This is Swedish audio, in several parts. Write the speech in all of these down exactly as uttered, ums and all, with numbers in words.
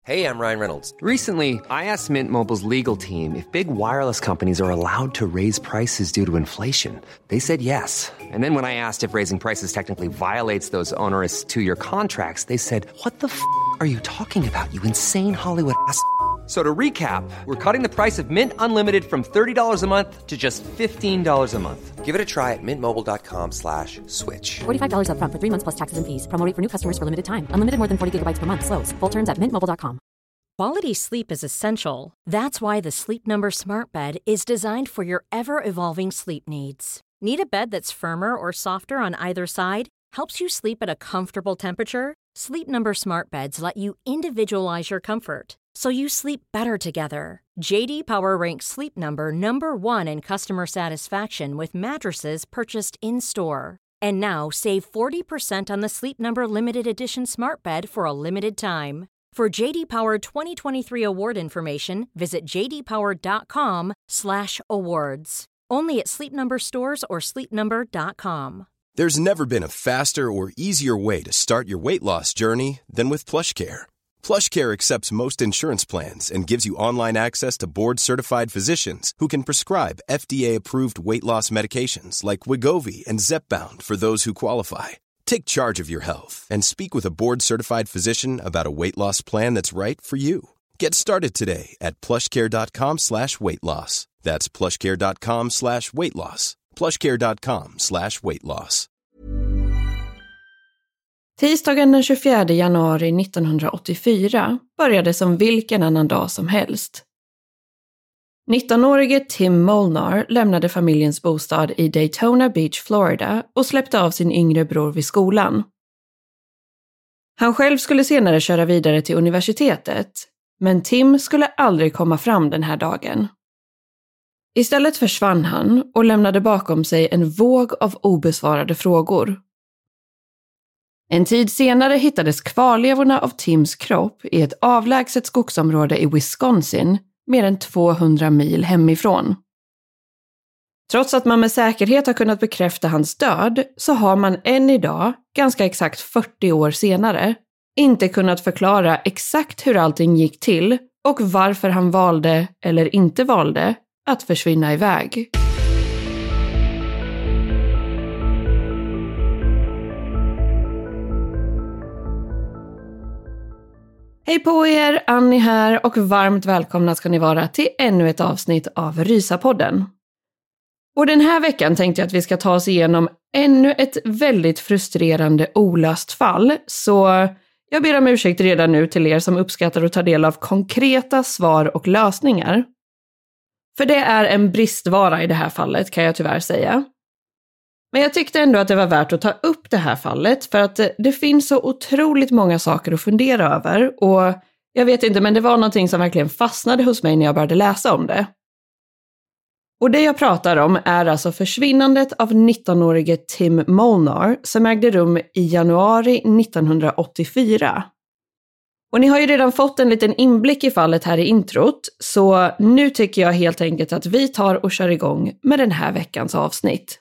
Hey, I'm Ryan Reynolds. Recently, I asked Mint Mobile's legal team if big wireless companies are allowed to raise prices due to inflation. They said yes. And then when I asked if raising prices technically violates those onerous two-year contracts, they said, "What the f*** are you talking about, you insane Hollywood ass?" So to recap, we're cutting the price of Mint Unlimited from thirty dollars a month to just fifteen dollars a month. Give it a try at mintmobile.com slash switch. forty-five dollars up front for three months plus taxes and fees. Promo rate for new customers for limited time. Unlimited more than forty gigabytes per month. Slows full terms at mint mobile dot com. Quality sleep is essential. That's why the Sleep Number Smart Bed is designed for your ever-evolving sleep needs. Need a bed that's firmer or softer on either side? Helps you sleep at a comfortable temperature? Sleep Number Smart Beds let you individualize your comfort, so you sleep better together. J D Power ranks Sleep Number number one in customer satisfaction with mattresses purchased in-store. And now save forty percent on the Sleep Number Limited Edition Smart Bed for a limited time. For J D Power twenty twenty-three award information, visit jdpower.com slash awards. Only at Sleep Number stores or sleep number dot com. There's never been a faster or easier way to start your weight loss journey than with PlushCare. PlushCare accepts most insurance plans and gives you online access to board-certified physicians who can prescribe F D A-approved weight loss medications like Wegovy and Zepbound for those who qualify. Take charge of your health and speak with a board-certified physician about a weight loss plan that's right for you. Get started today at plushcare.com slash weight loss. That's plushcare.com slash weight loss. plushcare.com slash weight loss. Tisdagen den tjugofjärde januari nittonhundraåttiofyra började som vilken annan dag som helst. nittonårige Tim Molnar lämnade familjens bostad i Daytona Beach, Florida och släppte av sin yngre bror vid skolan. Han själv skulle senare köra vidare till universitetet, men Tim skulle aldrig komma fram den här dagen. Istället försvann han och lämnade bakom sig en våg av obesvarade frågor. En tid senare hittades kvarlevorna av Tims kropp i ett avlägset skogsområde i Wisconsin, mer än tvåhundra mil hemifrån. Trots att man med säkerhet har kunnat bekräfta hans död så har man än idag, ganska exakt fyrtio år senare, inte kunnat förklara exakt hur allting gick till och varför han valde, eller inte valde, att försvinna iväg. Hej på er, Annie här och varmt välkomna ska ni vara till ännu ett avsnitt av Rysapodden. Och den här veckan tänkte jag att vi ska ta oss igenom ännu ett väldigt frustrerande olöst fall, så jag ber om ursäkt redan nu till er som uppskattar att ta del av konkreta svar och lösningar. För det är en bristvara i det här fallet, kan jag tyvärr säga. Men jag tyckte ändå att det var värt att ta upp det här fallet för att det finns så otroligt många saker att fundera över, och jag vet inte, men det var någonting som verkligen fastnade hos mig när jag började läsa om det. Och det jag pratar om är alltså försvinnandet av nittonårige Tim Molnar som ägde rum i januari nittonhundraåttiofyra. Och ni har ju redan fått en liten inblick i fallet här i introt, så nu tycker jag helt enkelt att vi tar och kör igång med den här veckans avsnitt.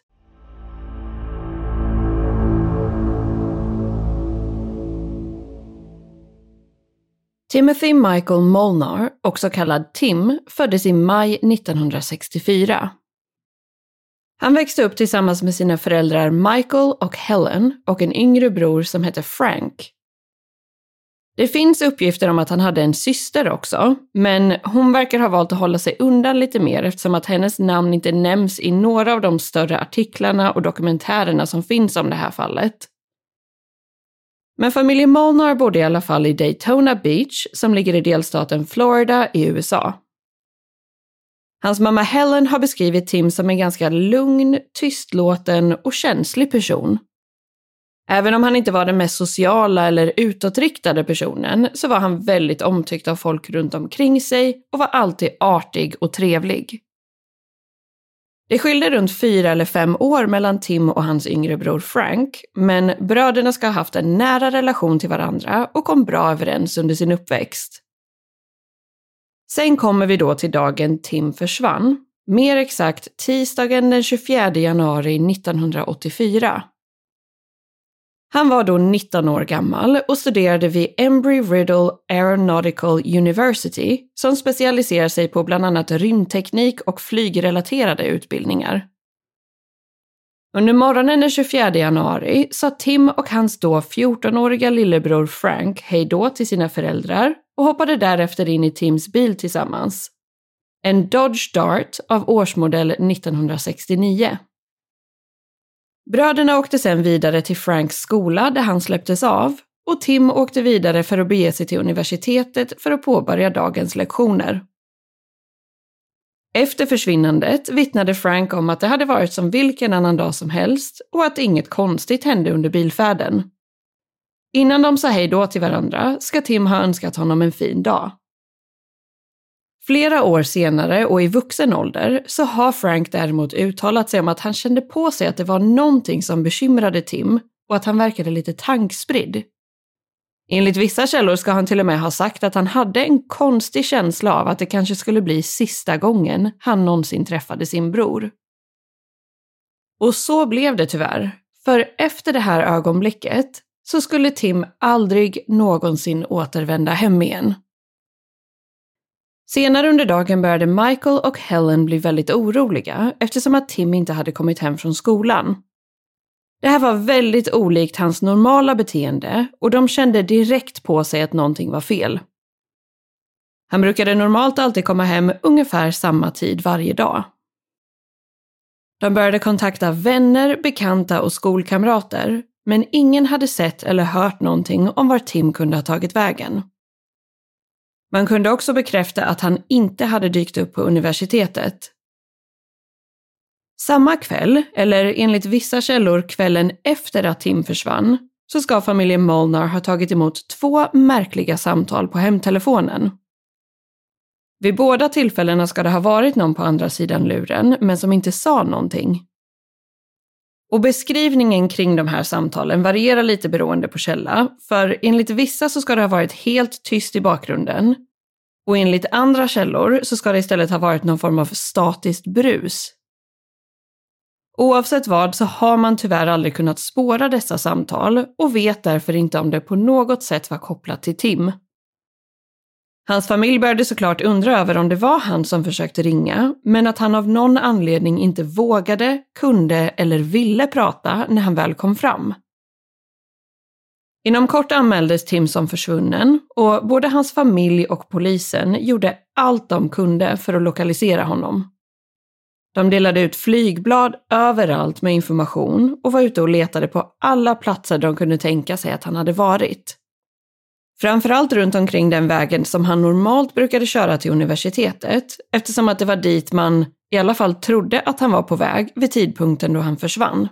Timothy Michael Molnar, också kallad Tim, föddes i maj nittonhundrasextiofyra. Han växte upp tillsammans med sina föräldrar Michael och Helen och en yngre bror som hette Frank. Det finns uppgifter om att han hade en syster också, men hon verkar ha valt att hålla sig undan lite mer eftersom att hennes namn inte nämns i några av de större artiklarna och dokumentärerna som finns om det här fallet. Men familjen Molnar bodde i alla fall i Daytona Beach som ligger i delstaten Florida i U S A. Hans mamma Helen har beskrivit Tim som en ganska lugn, tystlåten och känslig person. Även om han inte var den mest sociala eller utåtriktade personen så var han väldigt omtyckt av folk runt omkring sig och var alltid artig och trevlig. Det skilde runt fyra eller fem år mellan Tim och hans yngre bror Frank, men bröderna ska ha haft en nära relation till varandra och kom bra överens under sin uppväxt. Sen kommer vi då till dagen Tim försvann, mer exakt tisdagen den tjugofjärde januari nittonhundraåttiofyra. Han var då nitton år gammal och studerade vid Embry-Riddle Aeronautical University som specialiserar sig på bland annat rymdteknik och flygrelaterade utbildningar. Under morgonen den tjugofjärde januari sa Tim och hans då fjortonåriga lillebror Frank hej då till sina föräldrar och hoppade därefter in i Tims bil tillsammans. En Dodge Dart av årsmodell nittonhundrasextionio. Bröderna åkte sedan vidare till Franks skola där han släpptes av och Tim åkte vidare för att bege sig till universitetet för att påbörja dagens lektioner. Efter försvinnandet vittnade Frank om att det hade varit som vilken annan dag som helst och att inget konstigt hände under bilfärden. Innan de sa hej då till varandra ska Tim ha önskat honom en fin dag. Flera år senare och i vuxen ålder så har Frank däremot uttalat sig om att han kände på sig att det var någonting som bekymrade Tim och att han verkade lite tankspridd. Enligt vissa källor ska han till och med ha sagt att han hade en konstig känsla av att det kanske skulle bli sista gången han någonsin träffade sin bror. Och så blev det tyvärr, för efter det här ögonblicket så skulle Tim aldrig någonsin återvända hem igen. Senare under dagen började Michael och Helen bli väldigt oroliga eftersom att Tim inte hade kommit hem från skolan. Det här var väldigt olikt hans normala beteende och de kände direkt på sig att någonting var fel. Han brukade normalt alltid komma hem ungefär samma tid varje dag. De började kontakta vänner, bekanta och skolkamrater, men ingen hade sett eller hört någonting om var Tim kunde ha tagit vägen. Man kunde också bekräfta att han inte hade dykt upp på universitetet. Samma kväll, eller enligt vissa källor kvällen efter att Tim försvann, så ska familjen Molnar ha tagit emot två märkliga samtal på hemtelefonen. Vid båda tillfällena ska det ha varit någon på andra sidan luren, men som inte sa någonting. Och beskrivningen kring de här samtalen varierar lite beroende på källa, för enligt vissa så ska det ha varit helt tyst i bakgrunden, och enligt andra källor så ska det istället ha varit någon form av statiskt brus. Oavsett vad så har man tyvärr aldrig kunnat spåra dessa samtal och vet därför inte om det på något sätt var kopplat till Tim. Hans familj började såklart undra över om det var han som försökte ringa, men att han av någon anledning inte vågade, kunde eller ville prata när han väl kom fram. Inom kort anmäldes Tim som försvunnen och både hans familj och polisen gjorde allt de kunde för att lokalisera honom. De delade ut flygblad överallt med information och var ute och letade på alla platser de kunde tänka sig att han hade varit. Framförallt runt omkring den vägen som han normalt brukade köra till universitetet, eftersom att det var dit man i alla fall trodde att han var på väg vid tidpunkten då han försvann.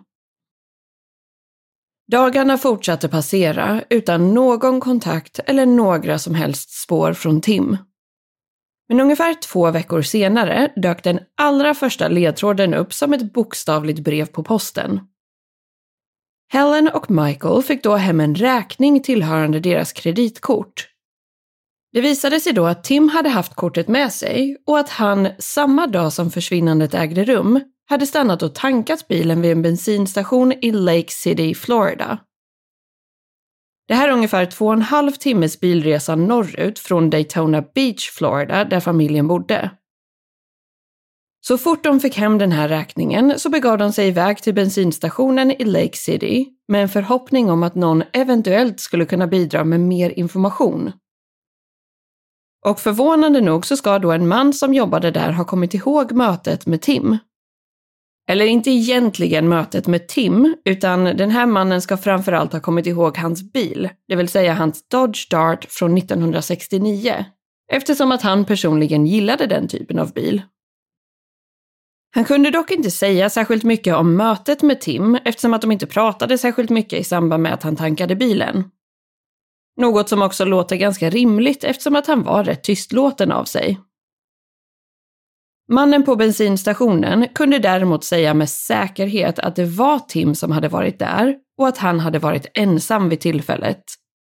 Dagarna fortsatte passera utan någon kontakt eller några som helst spår från Tim. Men ungefär två veckor senare dök den allra första ledtråden upp som ett bokstavligt brev på posten. Helen och Michael fick då hem en räkning tillhörande deras kreditkort. Det visade sig då att Tim hade haft kortet med sig och att han samma dag som försvinnandet ägde rum hade stannat och tankat bilen vid en bensinstation i Lake City, Florida. Det här är ungefär två och en halv timmes bilresa norrut från Daytona Beach, Florida, där familjen bodde. Så fort de fick hem den här räkningen så begav de sig iväg till bensinstationen i Lake City med en förhoppning om att någon eventuellt skulle kunna bidra med mer information. Och förvånande nog så ska då en man som jobbade där ha kommit ihåg mötet med Tim. Eller inte egentligen mötet med Tim, utan den här mannen ska framförallt ha kommit ihåg hans bil, det vill säga hans Dodge Dart från nittonhundrasextionio, eftersom att han personligen gillade den typen av bil. Han kunde dock inte säga särskilt mycket om mötet med Tim eftersom att de inte pratade särskilt mycket i samband med att han tankade bilen. Något som också låter ganska rimligt eftersom att han var rätt tystlåten av sig. Mannen på bensinstationen kunde däremot säga med säkerhet att det var Tim som hade varit där och att han hade varit ensam vid tillfället.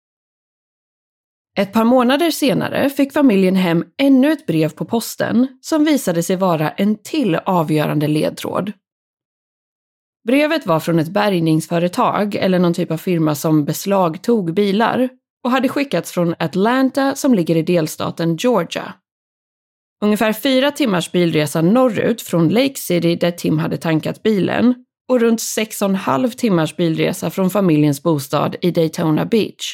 Ett par månader senare fick familjen hem ännu ett brev på posten som visade sig vara en till avgörande ledtråd. Brevet var från ett bärgningsföretag eller någon typ av firma som beslagtog bilar och hade skickats från Atlanta som ligger i delstaten Georgia. Ungefär fyra timmars bilresa norrut från Lake City där Tim hade tankat bilen och runt sex och en halv timmars bilresa från familjens bostad i Daytona Beach.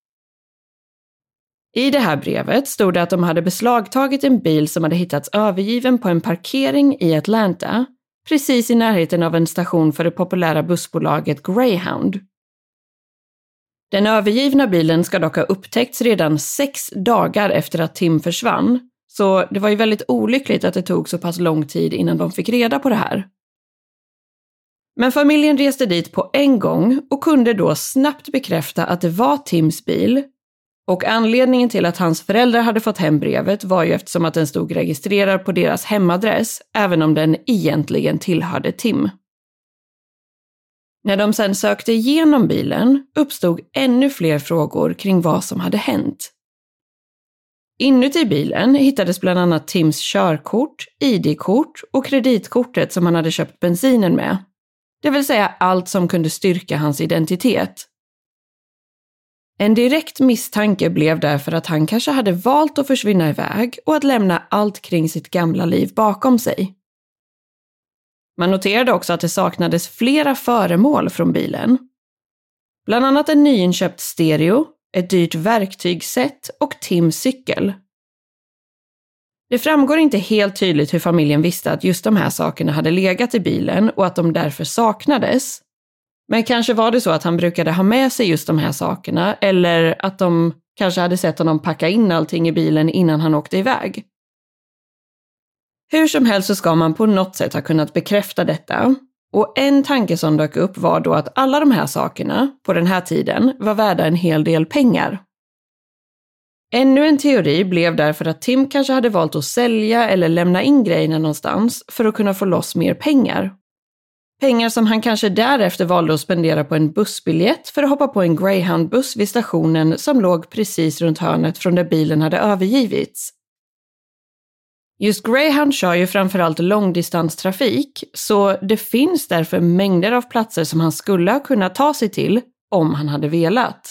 I det här brevet stod det att de hade beslagtagit en bil som hade hittats övergiven på en parkering i Atlanta, precis i närheten av en station för det populära bussbolaget Greyhound. Den övergivna bilen ska dock ha upptäckts redan sex dagar efter att Tim försvann, så det var ju väldigt olyckligt att det tog så pass lång tid innan de fick reda på det här. Men familjen reste dit på en gång och kunde då snabbt bekräfta att det var Tims bil. Och anledningen till att hans föräldrar hade fått hem brevet var ju eftersom att den stod registrerad på deras hemadress, även om den egentligen tillhörde Tim. När de sedan sökte igenom bilen uppstod ännu fler frågor kring vad som hade hänt. Inuti bilen hittades bland annat Tims körkort, I D-kort och kreditkortet som han hade köpt bensinen med. Det vill säga allt som kunde styrka hans identitet. En direkt misstanke blev därför att han kanske hade valt att försvinna iväg och att lämna allt kring sitt gamla liv bakom sig. Man noterade också att det saknades flera föremål från bilen. Bland annat en nyinköpt stereo, ett dyrt verktygsset och Tims cykel. Det framgår inte helt tydligt hur familjen visste att just de här sakerna hade legat i bilen och att de därför saknades. Men kanske var det så att han brukade ha med sig just de här sakerna eller att de kanske hade sett honom packa in allting i bilen innan han åkte iväg. Hur som helst så ska man på något sätt ha kunnat bekräfta detta. Och en tanke som dök upp var då att alla de här sakerna på den här tiden var värda en hel del pengar. Ännu en teori blev därför att Tim kanske hade valt att sälja eller lämna in grejerna någonstans för att kunna få loss mer pengar. Pengar som han kanske därefter valde att spendera på en bussbiljett för att hoppa på en Greyhound-buss vid stationen som låg precis runt hörnet från där bilen hade övergivits. Just Greyhound kör ju framförallt långdistanstrafik, så det finns därför mängder av platser som han skulle ha kunnat ta sig till om han hade velat.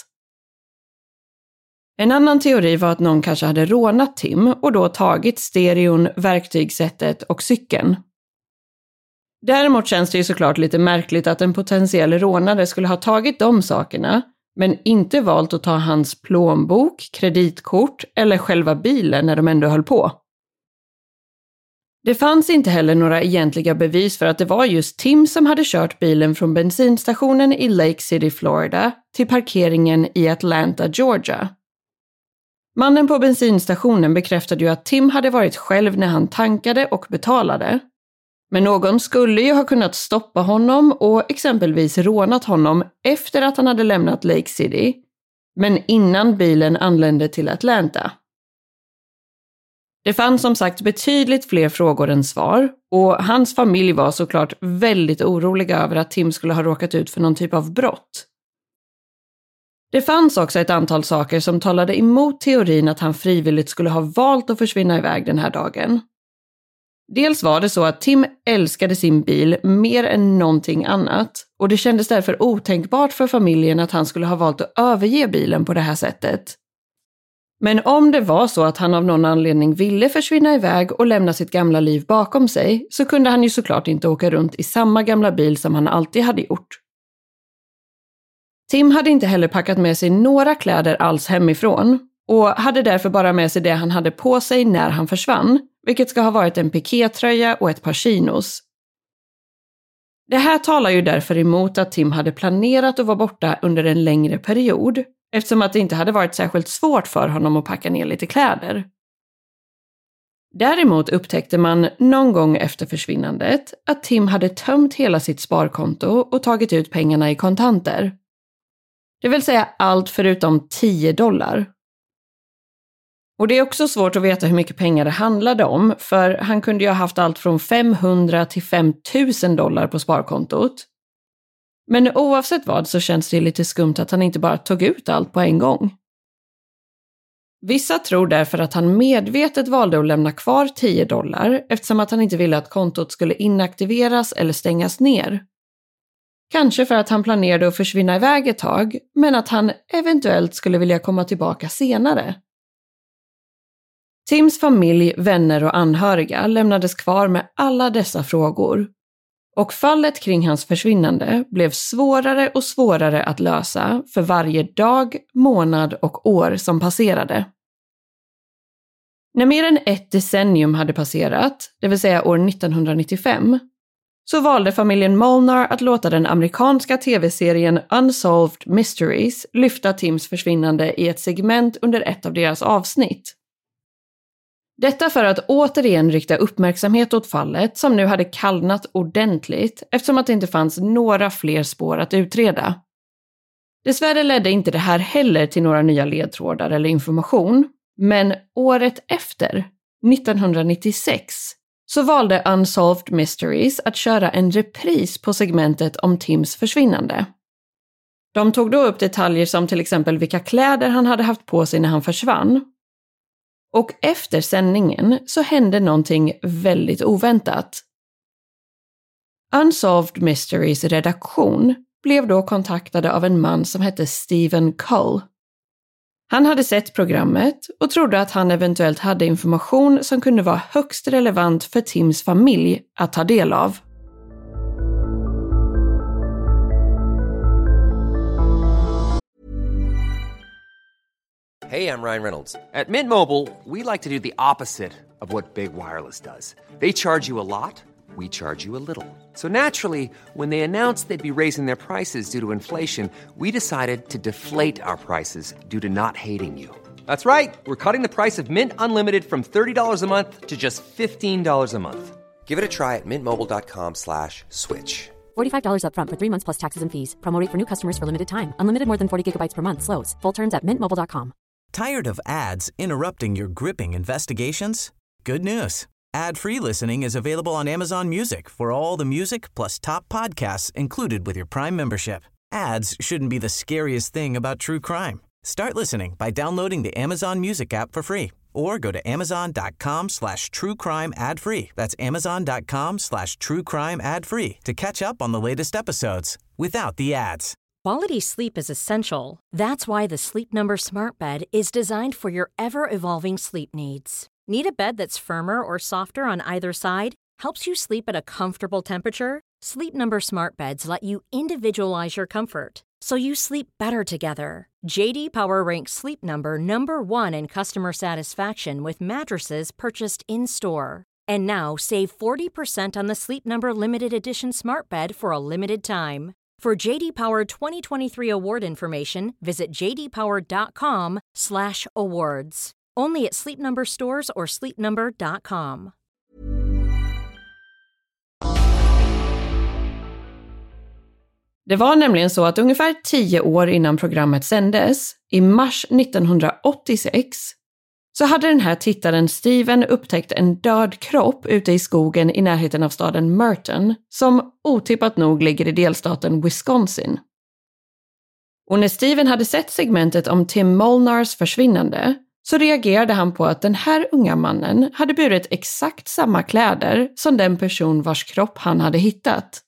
En annan teori var att någon kanske hade rånat Tim och då tagit stereon, verktygssättet och cykeln. Däremot känns det ju såklart lite märkligt att en potentiell rånare skulle ha tagit de sakerna men inte valt att ta hans plånbok, kreditkort eller själva bilen när de ändå höll på. Det fanns inte heller några egentliga bevis för att det var just Tim som hade kört bilen från bensinstationen i Lake City, Florida till parkeringen i Atlanta, Georgia. Mannen på bensinstationen bekräftade ju att Tim hade varit själv när han tankade och betalade. Men någon skulle ju ha kunnat stoppa honom och exempelvis rånat honom efter att han hade lämnat Lake City, men innan bilen anlände till Atlanta. Det fanns som sagt betydligt fler frågor än svar och hans familj var såklart väldigt oroliga över att Tim skulle ha råkat ut för någon typ av brott. Det fanns också ett antal saker som talade emot teorin att han frivilligt skulle ha valt att försvinna iväg den här dagen. Dels var det så att Tim älskade sin bil mer än någonting annat och det kändes därför otänkbart för familjen att han skulle ha valt att överge bilen på det här sättet. Men om det var så att han av någon anledning ville försvinna iväg och lämna sitt gamla liv bakom sig så kunde han ju såklart inte åka runt i samma gamla bil som han alltid hade gjort. Tim hade inte heller packat med sig några kläder alls hemifrån och hade därför bara med sig det han hade på sig när han försvann, vilket ska ha varit en pikétröja och ett par chinos. Det här talar ju därför emot att Tim hade planerat att vara borta under en längre period, eftersom att det inte hade varit särskilt svårt för honom att packa ner lite kläder. Däremot upptäckte man någon gång efter försvinnandet att Tim hade tömt hela sitt sparkonto och tagit ut pengarna i kontanter. Det vill säga allt förutom tio dollar. Och det är också svårt att veta hur mycket pengar det handlade om, för han kunde ju ha haft allt från femhundra till fem tusen dollar på sparkontot. Men oavsett vad så känns det lite skumt att han inte bara tog ut allt på en gång. Vissa tror därför att han medvetet valde att lämna kvar tio dollar eftersom att han inte ville att kontot skulle inaktiveras eller stängas ner. Kanske för att han planerade att försvinna iväg ett tag, men att han eventuellt skulle vilja komma tillbaka senare. Tims familj, vänner och anhöriga lämnades kvar med alla dessa frågor. Och fallet kring hans försvinnande blev svårare och svårare att lösa för varje dag, månad och år som passerade. När mer än ett decennium hade passerat, det vill säga år nittonhundranittiofem, så valde familjen Molnar att låta den amerikanska tv-serien Unsolved Mysteries lyfta Tims försvinnande i ett segment under ett av deras avsnitt. Detta för att återigen rikta uppmärksamhet åt fallet som nu hade kallnat ordentligt eftersom att det inte fanns några fler spår att utreda. Dessvärre ledde inte det här heller till några nya ledtrådar eller information, men året efter, nittonhundranittiosex, så valde Unsolved Mysteries att köra en repris på segmentet om Tims försvinnande. De tog då upp detaljer som till exempel vilka kläder han hade haft på sig när han försvann. Och efter sändningen så hände någonting väldigt oväntat. Unsolved Mysteries redaktion blev då kontaktade av en man som hette Stephen Cull. Han hade sett programmet och trodde att han eventuellt hade information som kunde vara högst relevant för Tims familj att ta del av. Hey, I'm Ryan Reynolds. At Mint Mobile, we like to do the opposite of what Big Wireless does. They charge you a lot, we charge you a little. So naturally, when they announced they'd be raising their prices due to inflation, we decided to deflate our prices due to not hating you. That's right. We're cutting the price of Mint Unlimited from thirty dollars a month to just fifteen dollars a month. Give it a try at mintmobile.com slash switch. forty-five dollars up front for three months plus taxes and fees. Promo rate for new customers for limited time. Unlimited more than forty gigabytes per month slows. Full terms at mint mobile dot com. Tired of ads interrupting your gripping investigations? Good news. Ad-free listening is available on Amazon Music for all the music plus top podcasts included with your Prime membership. Ads shouldn't be the scariest thing about true crime. Start listening by downloading the Amazon Music app for free or go to amazon.com slash true crime ad free. That's amazon.com slash true crime ad free to catch up on the latest episodes without the ads. Quality sleep is essential. That's why the Sleep Number Smart Bed is designed for your ever-evolving sleep needs. Need a bed that's firmer or softer on either side? Helps you sleep at a comfortable temperature? Sleep Number Smart Beds let you individualize your comfort, so you sleep better together. J D Power ranks Sleep Number number one in customer satisfaction with mattresses purchased in-store. And now save forty percent on the Sleep Number Limited Edition Smart Bed for a limited time. For J D Power twenty twenty-three award information, visit jdpower.com slash awards. Only at Sleep Number stores or sleep number dot com. Det var nämligen så att ungefär tio år innan programmet sändes, i mars nittonhundraåttiosex, så hade den här tittaren Steven upptäckt en död kropp ute i skogen i närheten av staden Merton, som otippat nog ligger i delstaten Wisconsin. Och när Steven hade sett segmentet om Tim Molnars försvinnande så reagerade han på att den här unga mannen hade burit exakt samma kläder som den person vars kropp han hade hittat.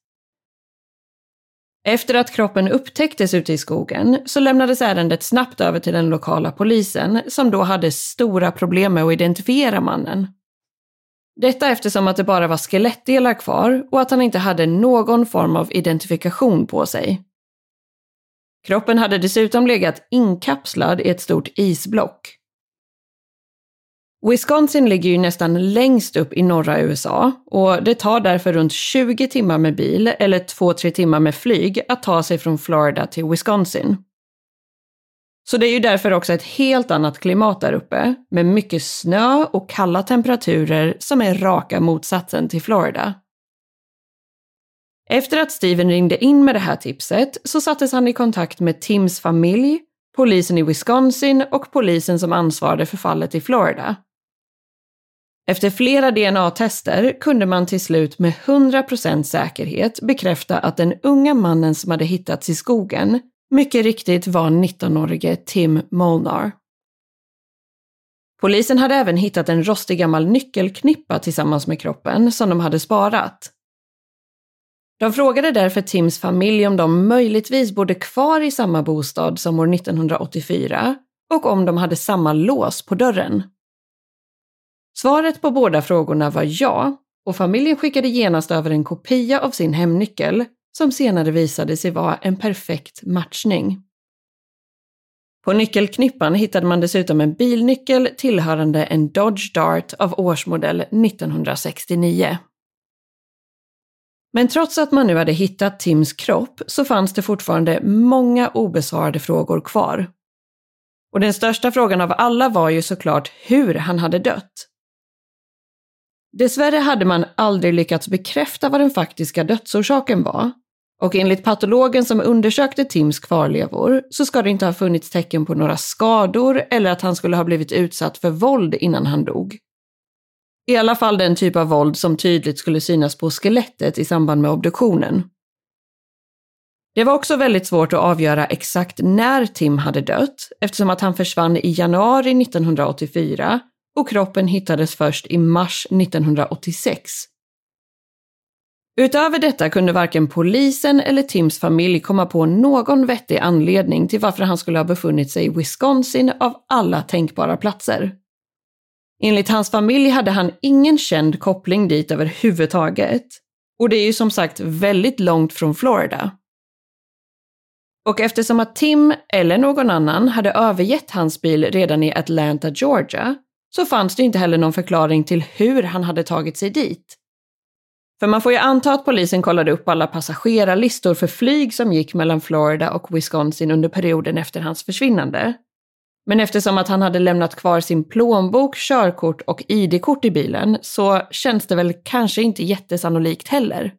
Efter att kroppen upptäcktes ute i skogen så lämnades ärendet snabbt över till den lokala polisen som då hade stora problem med att identifiera mannen. Detta eftersom att det bara var skelettdelar kvar och att han inte hade någon form av identifikation på sig. Kroppen hade dessutom legat inkapslad i ett stort isblock. Wisconsin ligger ju nästan längst upp i norra U S A och det tar därför runt tjugo timmar med bil eller två till tre timmar med flyg att ta sig från Florida till Wisconsin. Så det är ju därför också ett helt annat klimat där uppe med mycket snö och kalla temperaturer som är raka motsatsen till Florida. Efter att Steven ringde in med det här tipset så sattes han i kontakt med Tims familj, polisen i Wisconsin och polisen som ansvarade för fallet i Florida. Efter flera D N A-tester kunde man till slut med hundra procent säkerhet bekräfta att den unga mannen som hade hittats i skogen mycket riktigt var nittonårige Tim Molnar. Polisen hade även hittat en rostig gammal nyckelknippa tillsammans med kroppen som de hade sparat. De frågade därför Tims familj om de möjligtvis bodde kvar i samma bostad som år nittonhundraåttiofyra och om de hade samma lås på dörren. Svaret på båda frågorna var ja, och familjen skickade genast över en kopia av sin hemnyckel som senare visade sig vara en perfekt matchning. På nyckelknippan hittade man dessutom en bilnyckel tillhörande en Dodge Dart av årsmodell nittonhundrasextionio. Men trots att man nu hade hittat Tims kropp så fanns det fortfarande många obesvarade frågor kvar. Och den största frågan av alla var ju såklart hur han hade dött. Dessvärre hade man aldrig lyckats bekräfta vad den faktiska dödsorsaken var. Och enligt patologen som undersökte Tims kvarlevor så ska det inte ha funnits tecken på några skador eller att han skulle ha blivit utsatt för våld innan han dog. I alla fall den typ av våld som tydligt skulle synas på skelettet i samband med obduktionen. Det var också väldigt svårt att avgöra exakt när Tim hade dött eftersom att han försvann i januari nittonhundraåttiofyra och kroppen hittades först i mars nittonhundraåttiosex. Utöver detta kunde varken polisen eller Tims familj komma på någon vettig anledning till varför han skulle ha befunnit sig i Wisconsin av alla tänkbara platser. Enligt hans familj hade han ingen känd koppling dit överhuvudtaget, och det är ju som sagt väldigt långt från Florida. Och eftersom att Tim eller någon annan hade övergett hans bil redan i Atlanta, Georgia, så fanns det inte heller någon förklaring till hur han hade tagit sig dit. För man får ju anta att polisen kollade upp alla passagerarlistor för flyg som gick mellan Florida och Wisconsin under perioden efter hans försvinnande. Men eftersom att han hade lämnat kvar sin plånbok, körkort och I D-kort i bilen så känns det väl kanske inte jättesannolikt heller.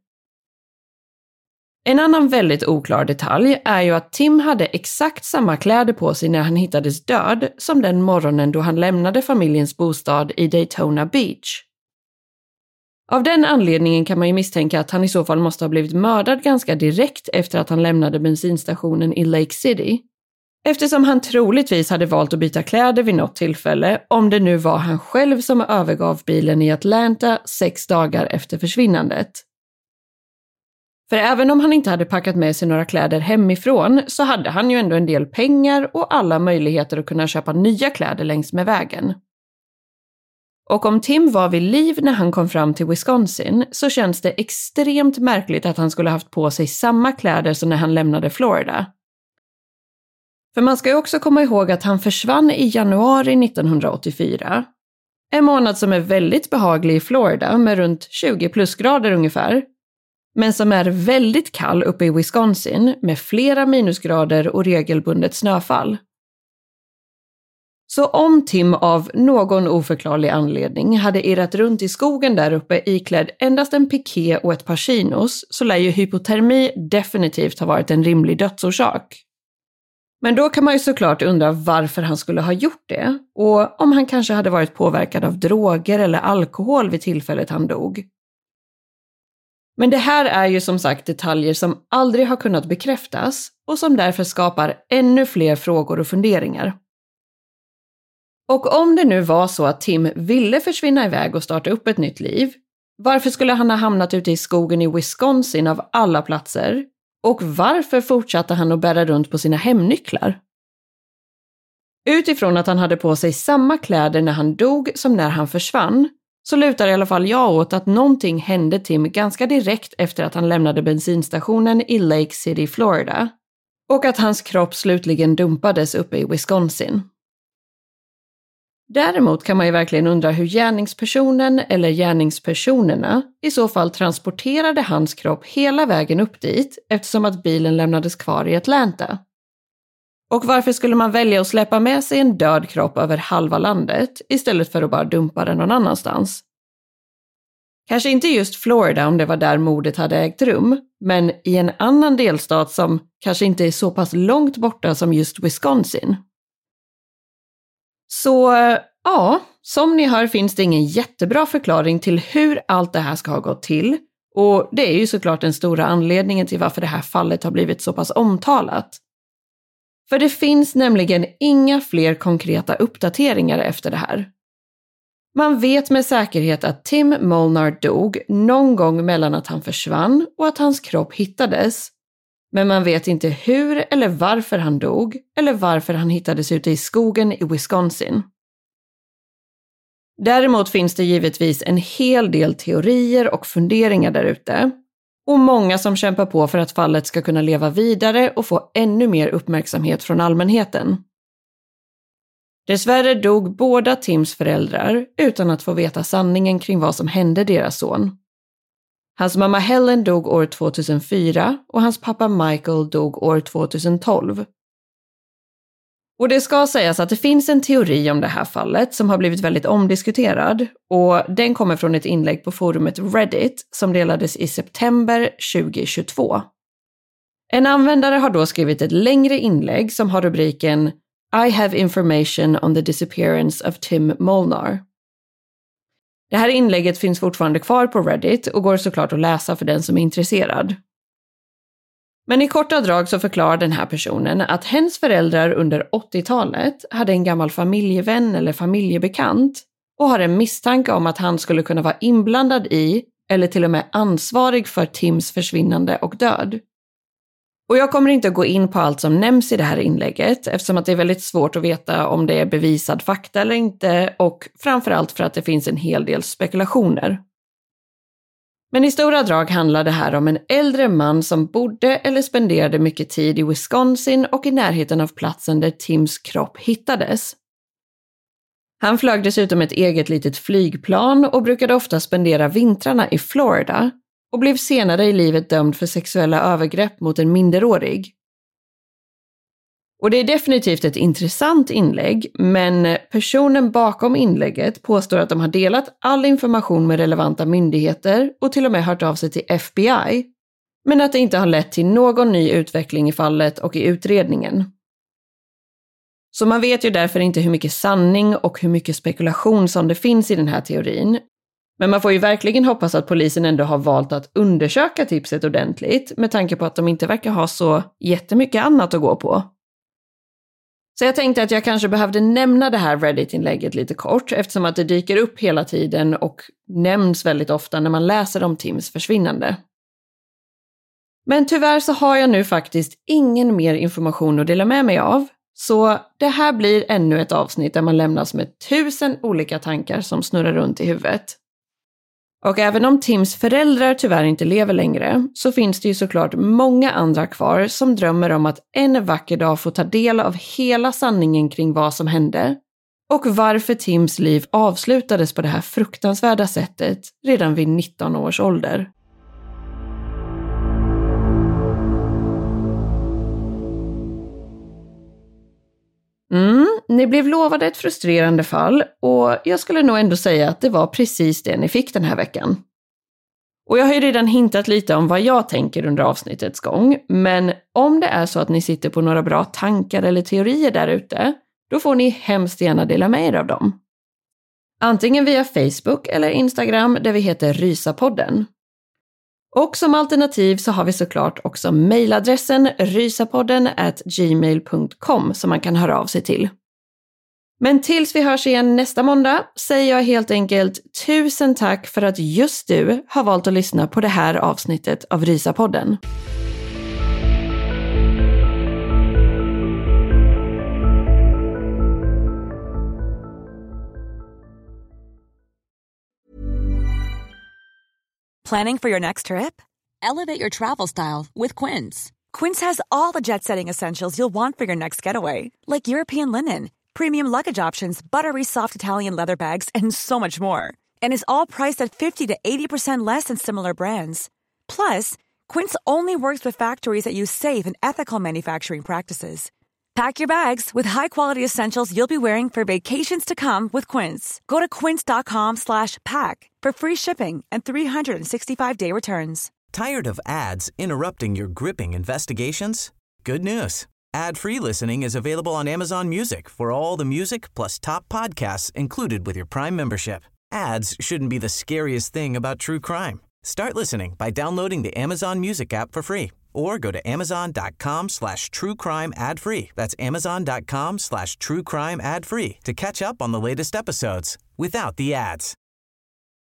En annan väldigt oklar detalj är ju att Tim hade exakt samma kläder på sig när han hittades död som den morgonen då han lämnade familjens bostad i Daytona Beach. Av den anledningen kan man ju misstänka att han i så fall måste ha blivit mördad ganska direkt efter att han lämnade bensinstationen i Lake City. Eftersom han troligtvis hade valt att byta kläder vid något tillfälle, om det nu var han själv som övergav bilen i Atlanta sex dagar efter försvinnandet. För även om han inte hade packat med sig några kläder hemifrån så hade han ju ändå en del pengar och alla möjligheter att kunna köpa nya kläder längs med vägen. Och om Tim var vid liv när han kom fram till Wisconsin så känns det extremt märkligt att han skulle haft på sig samma kläder som när han lämnade Florida. För man ska ju också komma ihåg att han försvann i januari nittonhundraåttiofyra. En månad som är väldigt behaglig i Florida med runt tjugo plusgrader ungefär. Men som är väldigt kall uppe i Wisconsin med flera minusgrader och regelbundet snöfall. Så om Tim av någon oförklarlig anledning hade irrat runt i skogen där uppe iklädd endast en piké och ett par chinos så lär ju hypotermi definitivt ha varit en rimlig dödsorsak. Men då kan man ju såklart undra varför han skulle ha gjort det och om han kanske hade varit påverkad av droger eller alkohol vid tillfället han dog. Men det här är ju som sagt detaljer som aldrig har kunnat bekräftas och som därför skapar ännu fler frågor och funderingar. Och om det nu var så att Tim ville försvinna iväg och starta upp ett nytt liv, varför skulle han ha hamnat ute i skogen i Wisconsin av alla platser? Och varför fortsatte han att bära runt på sina hemnycklar? Utifrån att han hade på sig samma kläder när han dog som när han försvann, så lutar i alla fall jag åt att någonting hände Tim ganska direkt efter att han lämnade bensinstationen i Lake City, Florida. Och att hans kropp slutligen dumpades uppe i Wisconsin. Däremot kan man ju verkligen undra hur gärningspersonen eller gärningspersonerna i så fall transporterade hans kropp hela vägen upp dit eftersom att bilen lämnades kvar i Atlanta. Och varför skulle man välja att släppa med sig en död kropp över halva landet istället för att bara dumpa den någon annanstans? Kanske inte just Florida om det var där mordet hade ägt rum, men i en annan delstat som kanske inte är så pass långt borta som just Wisconsin. Så ja, som ni hör finns det ingen jättebra förklaring till hur allt det här ska ha gått till. Och det är ju såklart den stora anledningen till varför det här fallet har blivit så pass omtalat. För det finns nämligen inga fler konkreta uppdateringar efter det här. Man vet med säkerhet att Tim Molnar dog någon gång mellan att han försvann och att hans kropp hittades. Men man vet inte hur eller varför han dog eller varför han hittades ute i skogen i Wisconsin. Däremot finns det givetvis en hel del teorier och funderingar där ute. Och många som kämpar på för att fallet ska kunna leva vidare och få ännu mer uppmärksamhet från allmänheten. Dessvärre dog båda Tims föräldrar utan att få veta sanningen kring vad som hände deras son. Hans mamma Helen dog år tvåtusenfyra och hans pappa Michael dog år tvåtusentolv. Och det ska sägas att det finns en teori om det här fallet som har blivit väldigt omdiskuterad, och den kommer från ett inlägg på forumet Reddit som delades i september tjugohundratjugotvå. En användare har då skrivit ett längre inlägg som har rubriken I have information on the disappearance of Tim Molnar. Det här inlägget finns fortfarande kvar på Reddit och går såklart att läsa för den som är intresserad. Men i korta drag så förklarar den här personen att hens föräldrar under åttiotalet hade en gammal familjevän eller familjebekant och har en misstanke om att han skulle kunna vara inblandad i eller till och med ansvarig för Tims försvinnande och död. Och jag kommer inte att gå in på allt som nämns i det här inlägget eftersom att det är väldigt svårt att veta om det är bevisad fakta eller inte, och framförallt för att det finns en hel del spekulationer. Men i stora drag handlar det här om en äldre man som bodde eller spenderade mycket tid i Wisconsin och i närheten av platsen där Tims kropp hittades. Han flög dessutom ett eget litet flygplan och brukade ofta spendera vintrarna i Florida och blev senare i livet dömd för sexuella övergrepp mot en minderårig. Och det är definitivt ett intressant inlägg, men personen bakom inlägget påstår att de har delat all information med relevanta myndigheter och till och med hört av sig till F B I, men att det inte har lett till någon ny utveckling i fallet och i utredningen. Så man vet ju därför inte hur mycket sanning och hur mycket spekulation som det finns i den här teorin. Men man får ju verkligen hoppas att polisen ändå har valt att undersöka tipset ordentligt med tanke på att de inte verkar ha så jättemycket annat att gå på. Så jag tänkte att jag kanske behövde nämna det här Reddit-inlägget lite kort eftersom att det dyker upp hela tiden och nämns väldigt ofta när man läser om Tims försvinnande. Men tyvärr så har jag nu faktiskt ingen mer information att dela med mig av, så det här blir ännu ett avsnitt där man lämnas med tusen olika tankar som snurrar runt i huvudet. Och även om Tims föräldrar tyvärr inte lever längre så finns det ju såklart många andra kvar som drömmer om att en vacker dag få ta del av hela sanningen kring vad som hände och varför Tims liv avslutades på det här fruktansvärda sättet redan vid nitton års ålder. Mm, ni blev lovade ett frustrerande fall och jag skulle nog ändå säga att det var precis det ni fick den här veckan. Och jag har ju redan hintat lite om vad jag tänker under avsnittets gång, men om det är så att ni sitter på några bra tankar eller teorier där ute, då får ni hemskt gärna dela med er av dem. Antingen via Facebook eller Instagram där vi heter Rysapodden. Och som alternativ så har vi såklart också mejladressen rysapodden at gmail punkt com som man kan höra av sig till. Men tills vi hörs igen nästa måndag säger jag helt enkelt tusen tack för att just du har valt att lyssna på det här avsnittet av Rysapodden. Planning for your next trip? Elevate your travel style with Quince. Quince has all the jet-setting essentials you'll want for your next getaway, like European linen, premium luggage options, buttery soft Italian leather bags, and so much more. And is all priced at fifty to eighty percent less than similar brands. Plus, Quince only works with factories that use safe and ethical manufacturing practices. Pack your bags with high-quality essentials you'll be wearing for vacations to come with Quince. Go to quince.com slash pack for free shipping and three sixty-five day returns. Tired of ads interrupting your gripping investigations? Good news. Ad-free listening is available on Amazon Music for all the music plus top podcasts included with your Prime membership. Ads shouldn't be the scariest thing about true crime. Start listening by downloading the Amazon Music app for free Or go to amazon.com slash true crime ad free. That's amazon.com slash true crime ad free to catch up on the latest episodes without the ads.